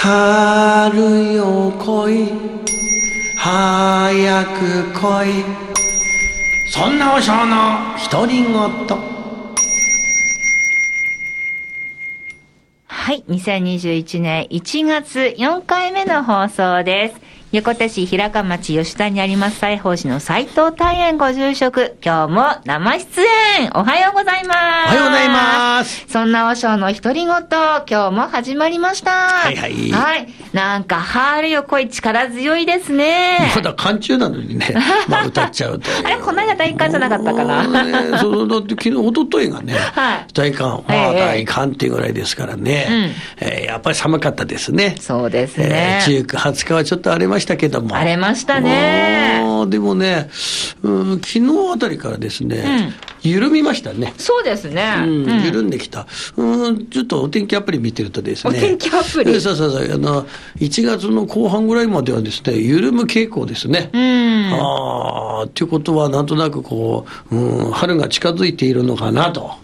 春よ来い早く来い、そんな和尚の独り言。 はい、2021年1月4回目の放送です。横手市平川町吉田にあります西宝寺の斉藤大園ご住職、今日も生出演おはようございます。 おはようございます。 そんな和尚の独り言、今日も始まりました。 はいはい、 はい、なんか春よ来い力強いですね。 まだ寒中なのにね、まあ、歌っちゃうとあれこの間大寒じゃなかったかな。 そうだって昨日一昨日がね、はい、大寒、まあ大寒っていうぐらいですからね、やっぱり寒かったですね。 そうですね、 19、20日はちょっと荒れましたけども、 荒れましたね。 でもね、昨日あたりからですね、緩みましたね。 そうですね、 緩んできた。ちょっとお天気アプリ見てるとですね、 お天気アプリ、 そう1月の後半ぐらいまではですね、緩む傾向ですね。ということはなんとなくこう、春が近づいているのかなと。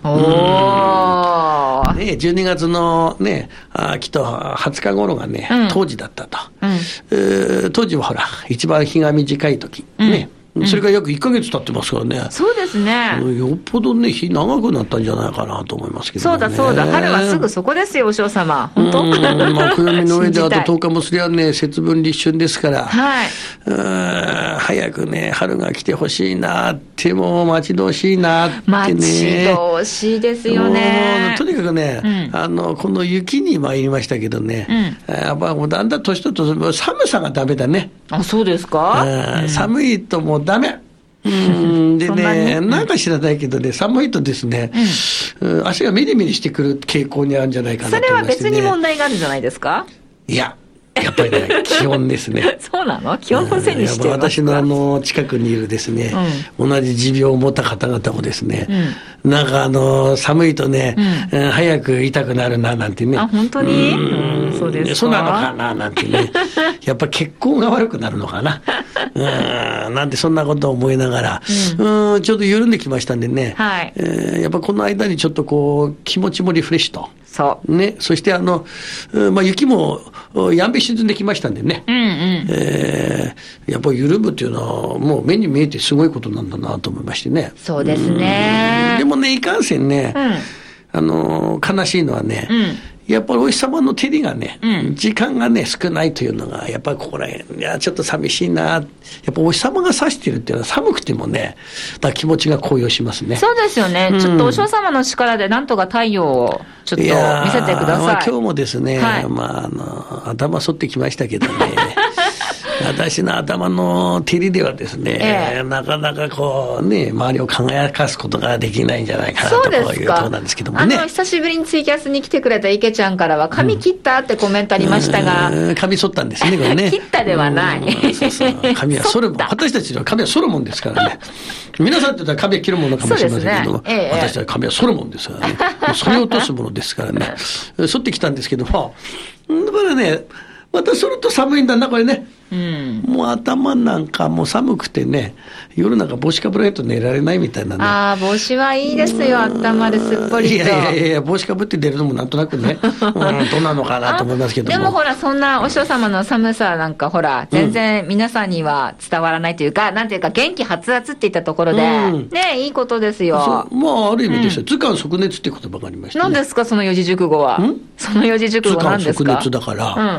ね、12月のね、きっと20日頃がね、冬至だったと。当時はほら一番日が短い時、ね、それから約1ヶ月経ってますからね。 そうですね。 よっぽどね、日長くなったんじゃないかなと思いますけどね。 そうだ、春はすぐそこですよ、お嬢様。本当。 まあ、暦の上であと10日もすりゃね、節分立春ですから、はい、早くね、春が来てほしいなって、もう待ち遠しいなってね。 待ち遠しいですよね。 とにかくね、この雪に参りましたけどね、やっぱもうだんだん年と寒さがダメだね。 あ、そうですか。 寒いともうダメ。でね、なんか知らないけどね、寒いとですね、足がミリミリしてくる傾向にあるんじゃないかなと思いましてね。 それは別に問題があるんじゃないですか。 いや、やっぱりね、気温ですね。 そうなの？気温のせいにしてますか？ 私の近くにいるですね、同じ持病を持った方々もですね、なんか寒いとね、早く痛くなるななんてね。 あ、本当に？そうですか。 そうなのかななんてね。やっぱ血行が悪くなるのかな。なんてそんなことを思いながら、ちょっと緩んできましたんでね、やっぱこの間にちょっとこう気持ちもリフレッシュと。そうね、そして雪もやんべ沈んできましたんでね、やっぱり緩むっていうのはもう目に見えてすごいことなんだなと思いましてね。 そうですね。でもね、いかんせんね、悲しいのはね、やっぱりお日様の照りがね、時間がね少ないというのがやっぱりここら辺、いやちょっと寂しいな。やっぱお日様が差してるっていうのは寒くてもね、気持ちが高揚しますね。 そうですよね、ちょっとお嬢様の力でなんとか太陽をちょっと見せてください。 今日もですね、頭反ってきましたけどね私の頭の照りではですね、なかなかこうね、周りを輝かすことができないんじゃないかなというところなんですけどもね。 久しぶりにツイキャスに来てくれた池ちゃんからは髪切ったってコメントありましたが、 髪剃ったんですね、これね。 切ったではない。 髪は剃るもん。私たちの髪は剃るもんですからね。皆さんって言ったら髪は切るものかもしれませんけども、私たちは髪は剃るもんですからね。剃り落とすものですからね。剃ってきたんですけども、だからね、また剃ると寒いんだな、これね。もう頭なんかもう寒くてね、夜なんか帽子かぶらないと寝られないみたいなね。 ああ、帽子はいいですよ、頭ですっぽりと。 いや、帽子かぶって出るのもなんとなくね、どうなのかなと思いますけども。 でもほら、そんなお師匠様の寒さなんかほら、全然皆さんには伝わらないというか、なんていうか元気はつらつっていったところで、ね、いいことですよ。 ある意味ですよ、図鑑即熱って言葉がありましたね。 何ですか、その四字熟語は。その四字熟語は何ですか。 図鑑即熱だから、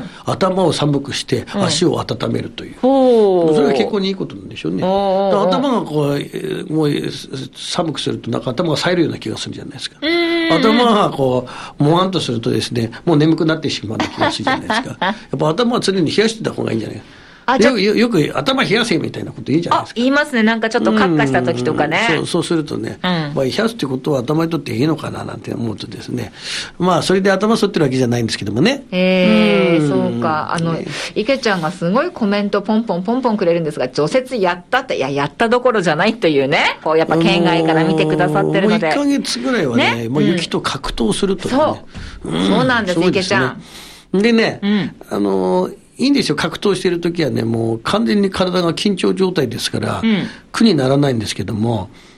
頭を寒くして足を温めるという。それが結構にいいことなんでしょうね。頭がこう、もう寒くするとなんか頭が冴えるような気がするじゃないですか。頭がこう、もわんとするとですね、もう眠くなってしまうような気がするじゃないですか。やっぱ頭は常に冷やしてた方がいいんじゃないか。よく頭冷やせみたいなこと言うじゃないですか。 言いますね。なんかちょっとカッカした時とかね。 そうするとね、冷やすってことは頭にとっていいのかななんて思うとですね、それで頭反ってるわけじゃないんですけどもね。 そうか。池ちゃんがすごいコメントポンポンくれるんですが、除雪やったって、いや、やったどころじゃないというね、こうやっぱ県外から見てくださってるので。 もう1ヶ月ぐらいはね、もう雪と格闘するというね。 そうなんです、池ちゃん。 でね、いいんですよ、格闘しているときはね、もう完全に体が緊張状態ですから、苦にならないんですけども、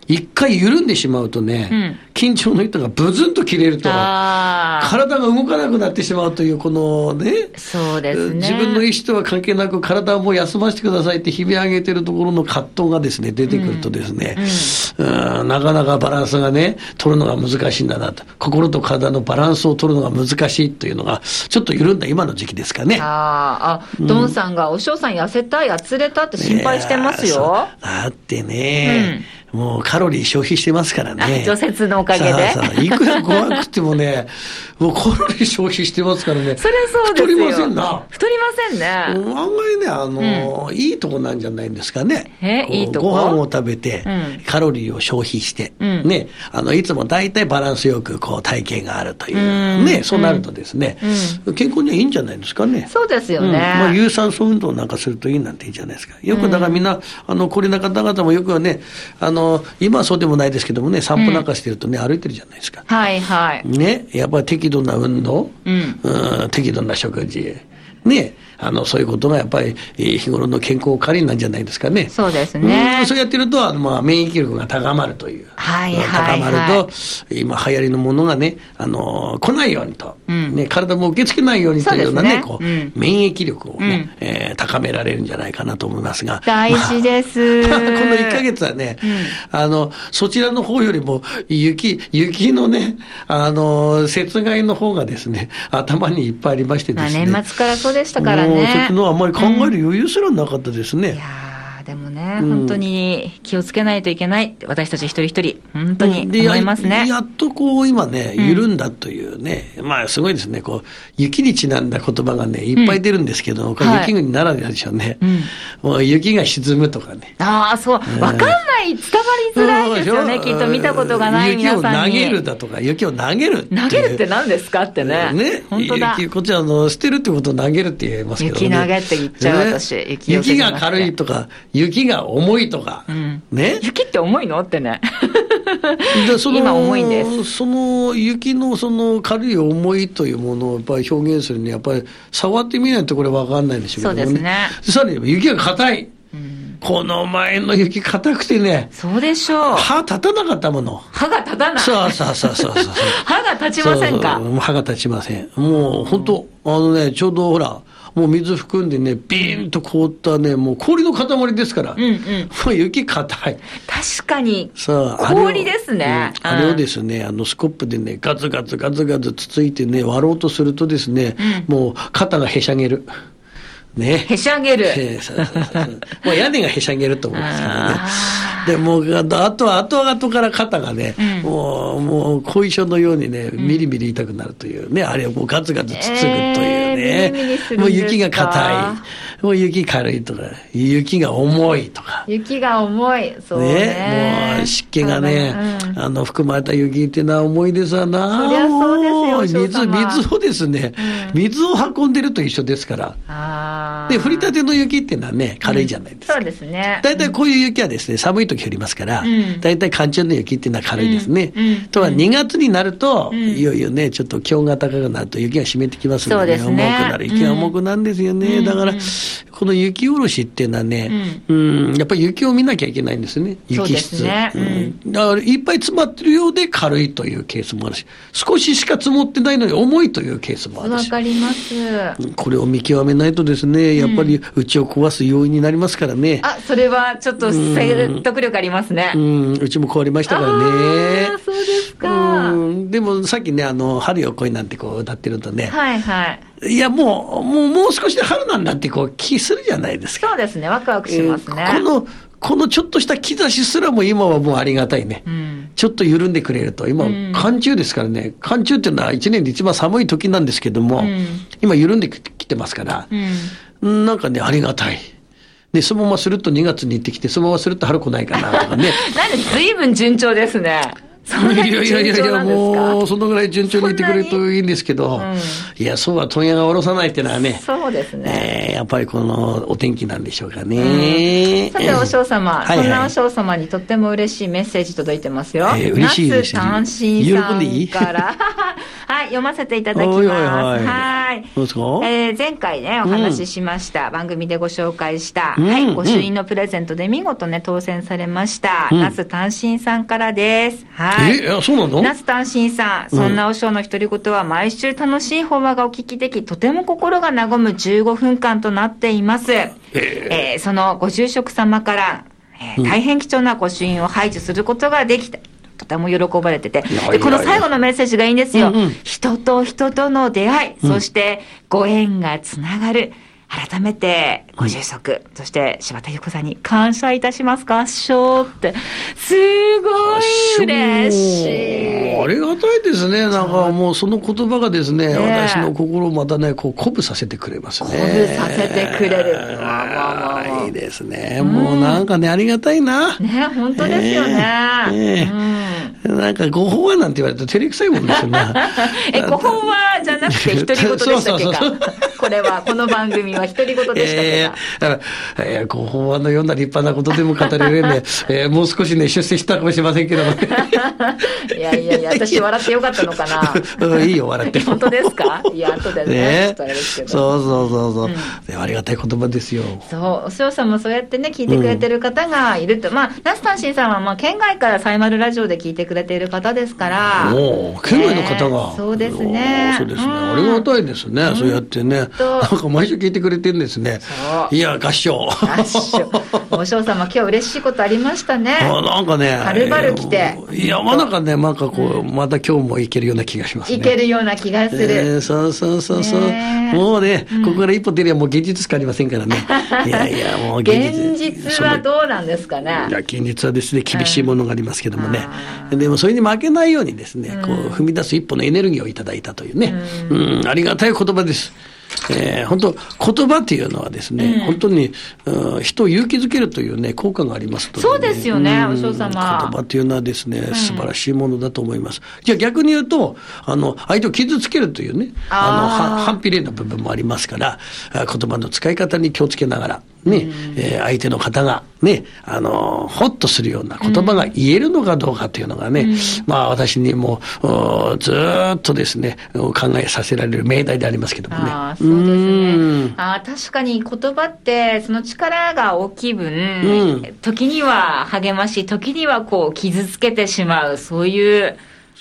一回緩んでしまうとね、緊張の糸がブズンと切れると、体が動かなくなってしまうという、このね、 そうですね。 自分の意思とは関係なく、体をもう休ませてくださいって悲鳴上げてるところの葛藤がですね、出てくるとですね、なかなかバランスがね、取るのが難しいんだなと。心と体のバランスを取るのが難しいというのが、ちょっと緩んだ今の時期ですかね。 ドンさんが、お嬢さん痩せた、やつれたって心配してますよ。 だってね、もうカロリー消費してますからね。 除雪のおかげで。 いくら怖くてもね、もうカロリー消費してますからね。 それそうですよ。 太りませんな。 太りませんね。 案外ね、いいとこなんじゃないんですかね。 いいとこ。 ご飯を食べて、カロリーを消費して、ね、いつも大体バランスよくこう体型があるという、ね、そうなるとですね、健康にはいいんじゃないですかね。 そうですよね。 有酸素運動なんかするといいなんていいじゃないですか。よくだからみんな、これな方々もよくはね、今はそうでもないですけどもね、散歩なんかしてるとね、歩いてるじゃないですか。 はいはい。 ね、やっぱり適度な運動、適度な食事、ね、そういうことがやっぱり日頃の健康管理なんじゃないですかね。 そうですね。 そうやってると、免疫力が高まるという。高まると、今流行りのものがね、来ないようにと、ね、体も受け付けないようにというようなね、こう、免疫力をね、高められるんじゃないかなと思いますが。 大事です。 この1ヶ月はね、そちらの方よりも、雪のね、雪害の方がですね、頭にいっぱいありましてですね。 年末からそうでしたからね。 そっちのあんまり考える余裕すらなかったですね。 いやでもね、本当に気をつけないといけないって、私たち一人一人、本当に思いますね。 やっとこう、今ね、緩んだというね、すごいですね、こう、雪にちなんだ言葉がね、いっぱい出るんですけど、これ雪国ならではでしょうね。もう雪が沈むとかね。 そう、わかんない、伝わりづらいですよね、きっと見たことがない皆さんに。 雪を投げるだとか、雪を投げる。 投げるって何ですかってね。本当だ。 こっちは捨てるってことを投げるって言いますけどね。 雪投げって言っちゃう、私。 雪が軽いとか、雪が重いとか、ね。 雪って重いのってね。今重いんです。 その雪のその軽い重いというものをやっぱり表現するにはやっぱり触ってみないとこれ分かんないんでしょうけどね。 そうですね。 さらに雪が硬い。この前の雪硬くてね。 そうでしょう。 歯立たなかったもの。 歯が立たない。 そう。 歯が立ちませんか？ 歯が立ちません。もう本当ちょうどほら、もう水含んでね、ビーンと凍ったね、もう氷の塊ですから。もう雪硬い。 確かに。氷ですね。 あれをですね、スコップでね、ガツガツつついてね、割ろうとするとですね、もう肩がへしゃげる。ね。 へしゃげる。 もう屋根がへしゃげると思うんですけどね。で、もう、あとは後から肩がね、もう後遺症のようにね、みりみり痛くなるというね、あれをもうガツガツつつぐというね。もう雪が硬い。もう雪軽いとか、雪が重いとか。 雪が重い。そうね。 もう湿気がね、含まれた雪っていうのは重いですわな。 そりゃそうですよ、 水をですね、水を運んでると一緒ですから。で、降りたての雪っていうのはね、軽いじゃないですか。 そうですね。 大体こういう雪はですね、寒い時降りますから、大体寒中の雪っていうのは軽いですね。とは2月になると、いよいよね、ちょっと気温が高くなると雪が湿ってきますので、重くなる。雪が重くなるんですよね。だから、この雪下ろしっていうのはね、やっぱり雪を見なきゃいけないんですね。雪質。だからいっぱい詰まってるようで軽いというケースもあるし、少ししか積もってないのに重いというケースもあるし。 わかります。 これを見極めないとですね、やっぱりうちを壊す要因になりますからね。 それはちょっと説得力ありますね。 うちも壊れましたからね。 そうですか。 でもさっきね、春よ来いなんてこう歌ってるとね。 いや、もう少しで春なんだってこう気するじゃないですか。 そうですね、ワクワクしますね。 このちょっとした兆しすらも今はもうありがたいね。ちょっと緩んでくれると。今、寒中ですからね。寒中っていうのは1年で一番寒い時なんですけども、今緩んできてますから、なんかね、ありがたい。で、そのまますると2月に行ってきて、そのまますると春来ないかなとかね。 なんで随分順調ですね。そんなに順調なんですか？いや、 もう、そのぐらい順調に言ってくれるといいんですけど、いや、そうは問屋が下ろさないっていうのはね、 そうですね。 やっぱりこのお天気なんでしょうかね。 さて、お嬢様、そんなお嬢様にとっても嬉しいメッセージ届いてますよ。 嬉しいです。 那須単身さんから。 はい、読ませていただきます。はい。 どうですか？ 前回ね、お話ししました。番組でご紹介した、はい、御朱印のプレゼントで見事ね、当選されました。那須単身さんからです。はい。 そうなの？ 那須単身さん、そんなお師匠の独り言は毎週楽しい法話がお聞きでき、とても心が和む15分間となっています。そのご住職様から、大変貴重な御朱印を拝受することができた。とても喜ばれてて。で、この最後のメッセージがいいんですよ。人と人との出会い、そしてご縁がつながる。改めてご住職、そして柴田由子さんに感謝いたします合唱って、すごい嬉しい。 ありがたいですね。なんかもうその言葉がですね、私の心をまたね、こう鼓舞させてくれますね。 鼓舞させてくれる。 いいですね。もうなんかね、ありがたいな。 ね、本当ですよね。 なんかご法話なんて言われると照れくさいもんですよね。 ご法話じゃなくて独り言でしたっけか。これは、この番組は独り言でしたっけか。 ご法話のような立派なことでも語れるね、もう少しね、出世したかもしれませんけどもね。 いやいやいや、私笑ってよかったのかな。 いいよ、笑って。 本当ですか？いや、後でね、ちょっとあれですけど。 そう。ありがたい言葉ですよ。 そう、お師匠さんもそうやってね、聞いてくれてる方がいると。まあ、那須単身さんは、まあ、県外からサイマルラジオで聞いてくれている方ですから。 県外の方が。 そうですね。 そうですね。ありがたいですね。そうやってね。なんか毎週聞いてくれてるんですね。いや、合唱。 お師匠様、今日嬉しいことありましたね。 なんかね。 はるばる来て。 いや、なんかね、なんかこう、また今日もいけるような気がしますね。 いけるような気がする。 そう。もうね、ここから一歩出ればもう現実しかありませんからね。いやいや、もう現実はどうなんですかね。 いや、現実はですね、厳しいものがありますけどもね。でもそれに負けないようにですね、こう踏み出す一歩のエネルギーをいただいたというね。ありがたい言葉です。本当言葉っていうのはですね、本当に人を勇気づけるというね効果がありますので、ね、 そうですよね、お師匠様。言葉っていうのはですね、素晴らしいものだと思います。じゃあ逆に言うと相手を傷つけるというね反比例の部分もありますから、言葉の使い方に気をつけながらね、相手の方がねほっとするような言葉が言えるのかどうかというのがね、まあ私にもずっとですね考えさせられる命題でありますけどもね。 そうですね。確かに言葉ってその力が大きい分、時には励まし、時にはこう傷つけてしまう、そういう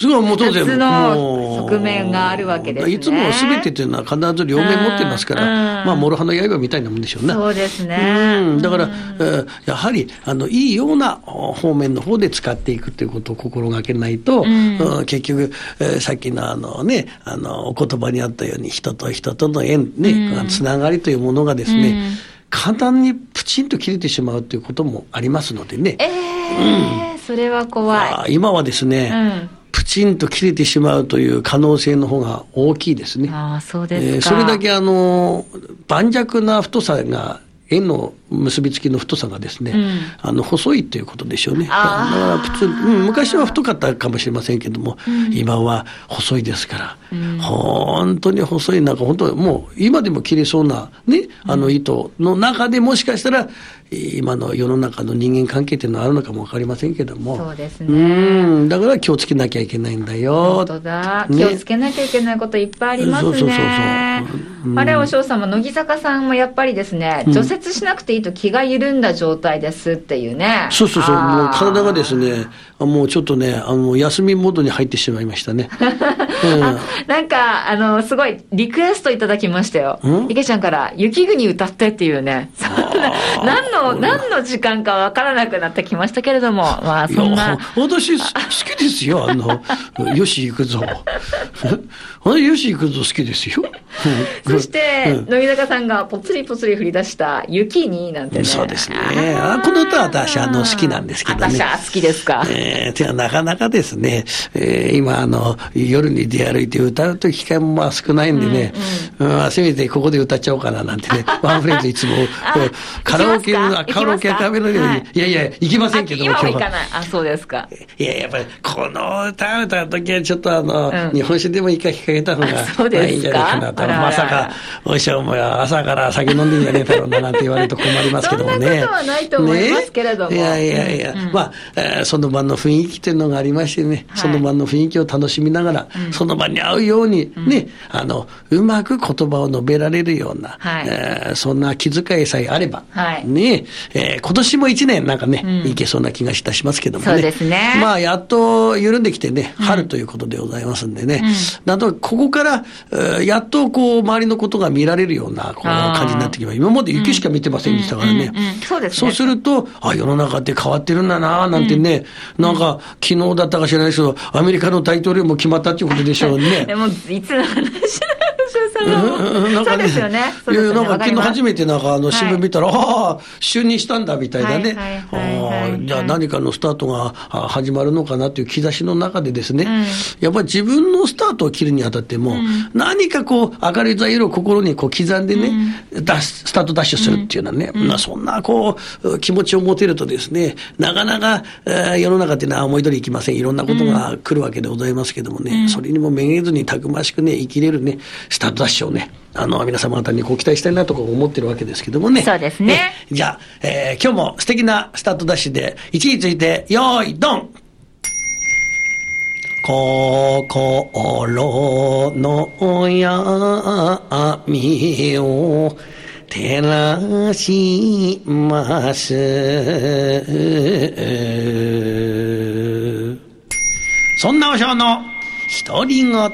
2つの側面があるわけですね。 いつも全てというのは必ず両面持ってますから、まあ諸刃の刃みたいなもんでしょうね。 そうですね。 だからやはりいいような方面の方で使っていくということを心がけないと、結局さっきのお言葉にあったように人と人との縁ね、つながりというものがですね、簡単にプチンと切れてしまうということもありますのでね。 それは怖い。 今はですね、プチンと切れてしまうという可能性の方が大きいですね。 そうですか。 それだけ盤石な太さが縁の結びつきの太さがですね、細いということでしょうね。だから普通、昔は太かったかもしれませんけども、今は細いですから、本当に細い中、本当もう今でも切れそうなね、糸の中でもしかしたら今の世の中の人間関係っていうのはあるのかも分かりませんけども、 そうですね。 だから気をつけなきゃいけないんだよ。 本当だ、気をつけなきゃいけないこといっぱいありますね。あれお嬢様、乃木坂さんもやっぱりですね、除雪しなくていいと気が緩んだ状態ですっていうね。 そうもう体がですね、もうちょっとね休みモードに入ってしまいましたね。 なんかすごいリクエストいただきましたよ。池ちゃんから雪国歌ってっていうね。何の時間か分からなくなってきましたけれども、まあそんな。 私好きですよ、吉幾三。吉幾三好きですよ。 そして、乃木坂さんがぽつりぽつり降り出した雪になんてね。 そうですね。この歌は私好きなんですけどね。 私は好きですか。 なかなかですね、今夜に出歩いて歌うという機会も少ないんでね、せめてここで歌っちゃおうかななんてね、ワンフレーズいつもカラオケのカラオケ食べるように、いやいや、行きませんけども、 今は行かない。そうですか。 いや、やっぱり、この歌を歌うときは、ちょっと日本酒でもいいか引っ掛けた方がいいんじゃないかなと。まさか、お師匠も朝から酒飲んでんじゃねえだろうな、なんて言われると困りますけどもね。 そんなことはないと思いますけれども。 いや、まあ、その場の雰囲気というのがありましてね、その場の雰囲気を楽しみながら、その場に合うように、ね、うまく言葉を述べられるような、そんな気遣いさえあれば、ね、今年も1年なんかね、いけそうな気がいたしますけどもね。 そうですね。 まあ、やっと緩んできてね、春ということでございますんでね、なんとここから、やっとこう、周りのことが見られるような、こう感じになってきます。今まで雪しか見てませんでしたからね。 そうですね。 そうすると、世の中って変わってるんだな、なんてね、なんか、昨日だったか知らないですけど、アメリカの大統領も決まったっていうことでしょうね。 でも、いつの話なんかね、そうですよね。 いや、なんか昨日初めてなんか新聞見たら、就任したんだみたいなね。じゃあ何かのスタートが始まるのかなという兆しの中でですね、やっぱり自分のスタートを切るにあたっても、何かこう明るい材料を心にこう刻んでね、スタートダッシュするっていうのはね、そんなこう気持ちを持てるとですね、なかなか世の中っていうのは思い通りいきません。いろんなことが来るわけでございますけどもね、それにもめげずにたくましくね、生きれるね、スタートダッシュをね、皆様方にご期待したいなと思ってるわけですけどもね。 そうですね。 じゃあ、今日も素敵なスタートダッシュで、位置について、よーい、ドン！心の闇を照らします。そんなお尚の独り言。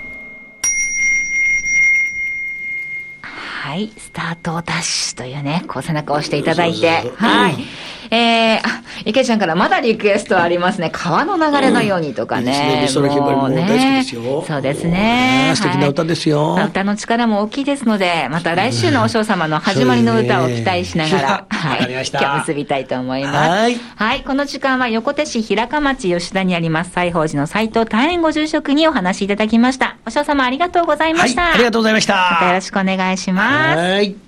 はい、スタートダッシュというね、こう背中を押していただいて、はい。池ちゃんからまだリクエストありますね。川の流れのようにとかね。 美空ひばりも大好きですよ。 そうですね。 素敵な歌ですよ。 歌の力も大きいですので、また来週のお嬢様の始まりの歌を期待しながら、はい。今日結びたいと思います。はい。この時間は横手市平鹿町吉田にあります西宝寺の斉藤大円ご住職にお話しいただきました。お嬢様ありがとうございました。 ありがとうございました。 またよろしくお願いします。 はい。